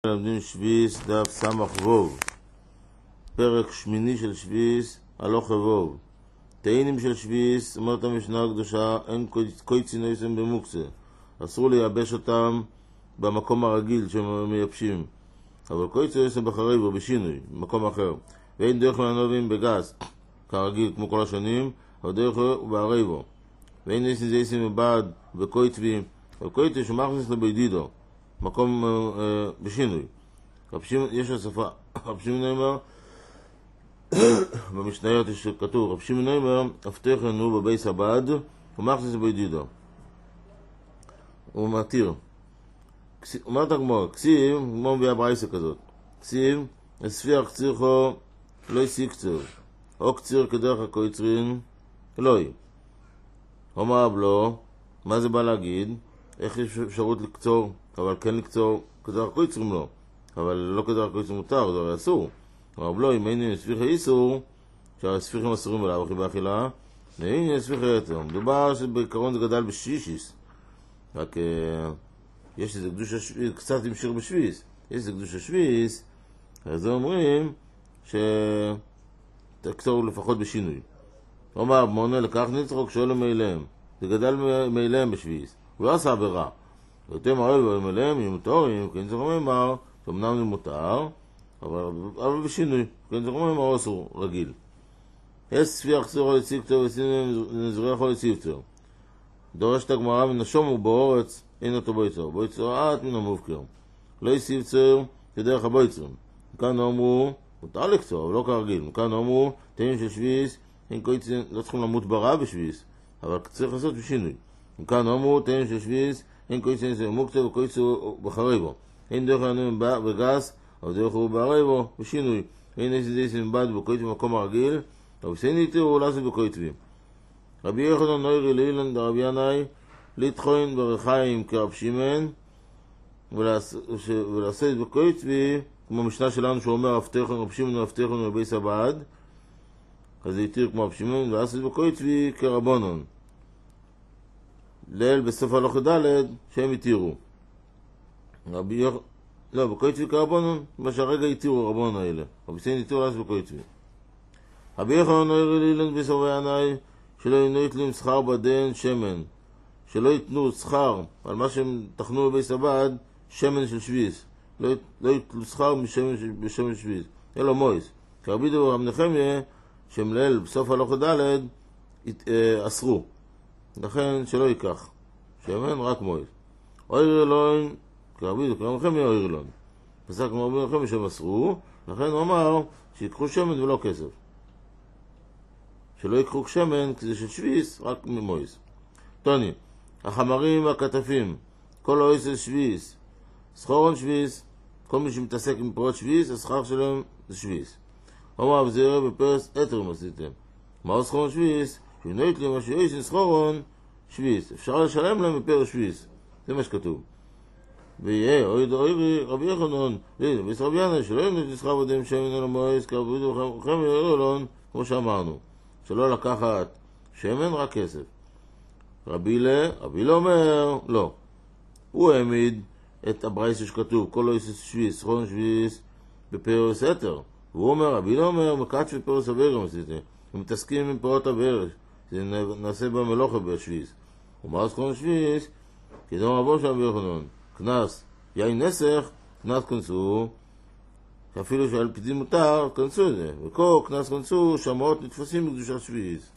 לומדים שביס דף סמך ווב, פרק שמיני של שביס הלוך ווב. תאינים של שביס, אומרת המשנה הקדושה, אין קויצי נויסם במוקצה, אסור לייבש אותם במקום הרגיל שהם מייבשים, אבל קויצי נויסם בחריב או בשינוי, במקום אחר. ואין דרך לנובים בגס כרגיל כמו כל השנים, אבל דרך הוא בעריבו. ואין ניסים זייסים מבעד וקויצבי, וקויצי שמכניס לבידידו, מקום בשינוי. יש השפה, רב שמעון אומר, במשניות יש כתוב, רב שמעון אומר, אבטחנו בבייס הבד, ומכניס בידידו. הוא מתיר. אומרת הגמרא, כסיב, כמו מביאה ברייסה כזאת, כסיב, הספיח קצירכו, לא יסיק קציר, או קציר כדרך הקויצרין, אלוהי. אומר אבלו, מה זה בא להגיד? איך יש אפשרות לקצור, אבל כן לקצור כדרך הקויצרין לא, אבל לא כדרך הקויצרין מותר, זה הרי אסור. אומר אבלו, אם אין ספיח איסור, שהספיחים אסורים עליו אחי באכילה, ואין ספיח יתר. מדובר שבעיקרון זה גדל בשישיס, רק יש איזה קדוש השביס, קצת ימשיר בשביס, יש איזה קדוש השביס, אז זה אומרים שתקצור לפחות בשינוי. אומר, מונה לקח נצחוק שואל מאליהם, זה גדל מאליהם בשביס, הוא לא עשה עבירה. ויותר מראה מאליהם, אם מותרים, כן צריך לומר, שאומנם זה מותר, אבל בשינוי, כן צריך לומר, אסור רגיל. יש ספיח קצור על יציב קצור, ונזרח יכול יציב קצור. דורשת הגמרא מנשום ובאורץ, אין אותו בויצור. בויצור עט מן המובקר. לא יסיב צור כדרך הבויצרים. מכאן אמרו, מותר לקצור, אבל לא כרגיל. מכאן אמרו, תאים של שביס, אין קויצים, לא צריכים למות ברע בשביס, אבל צריך לעשות בשינוי. מכאן אמרו, תאים של שביס, אין קויצים מוקצר וקויצו בחריבו. אין דרך לנו בגס, אבל דרך הוא בעריבו, בשינוי. אין איזה מבד בקויצים במקום הרגיל, אבל סין יתירו לעשות בקויצבים. רבי יוחנן נוירי לאילן דרבי ינאי להתחוין ברחיים כרב שמעון ולעשות בקויצבי, כמו המשנה שלנו שאומר אבטחן רב שמעון ואבטחן ובייס הבד, אז זה יתיר כמו רב שמעון, ולעשות בקויצבי כרבונון ליל בסוף הלוך ד' שהם יתירו. לא, בקויצבי כרבונון, מה שהרגע יתירו רבונון האלה, רבי סין יתירו לעשות בקויצבי. רבי יוחנן נוירי לאילן בסוף ינאי שלא ייתנו שכר בדין שמן, שלא ייתנו שכר על מה שהם תכנו בבייס הבד, שמן של שביס, לא ייתנו שכר בשמן שביס, אלא מויס. כרבי דבר רב נחמיה, שהם ליל בסוף הלוך ד' אסרו, לכן שלא ייקח שמן, רק מויס. אויר אלוהים, כרבי דבר רב נחמיה אויר אלוהים, פסק כמו רבי נחמיה שהם אסרו, לכן הוא אמר שיקחו שמן ולא כסף, שלא יקחו שמן, כי זה של שביס, רק ממויס. טוני, החמרים והכתפים, כל האויס של שביס, סחורון שביס, כל מי שמתעסק עם פירות שביס, השכר שלהם זה שביס. אומר הבזירה בפרס אתרים עשיתם. מהו סחורון שביס? שנוית לי מה שאויס עם סחורון שביס. אפשר לשלם להם בפרס שביס. זה מה שכתוב. ויהיה, אוי רבי יוחנן, ביס רבי ינאי, שלא ינוית לשכר בדם שמן על המויס, כרבי דוכם ירלון, כמו שאמרנו. שלא לקחת שמן, רק כסף. רבי לא אומר, לא. הוא העמיד את הברייס שכתוב, כל לא יסס שביס, סחורון שביס, בפרס אתר. והוא אומר, רבי לא אומר, מקץ בפרס אברם עשיתם. הם מתעסקים עם פירות אברם, זה נעשה במלוכה בשביס. ומה סחורון שביס? כדום רבו שם ביוחנן, כנס, יין נסך, כנס כנסו, שאפילו שעל פי דין מותר, כנסו את זה. וכה כנס כנסו, שמעות נתפסים בקדושת שביס.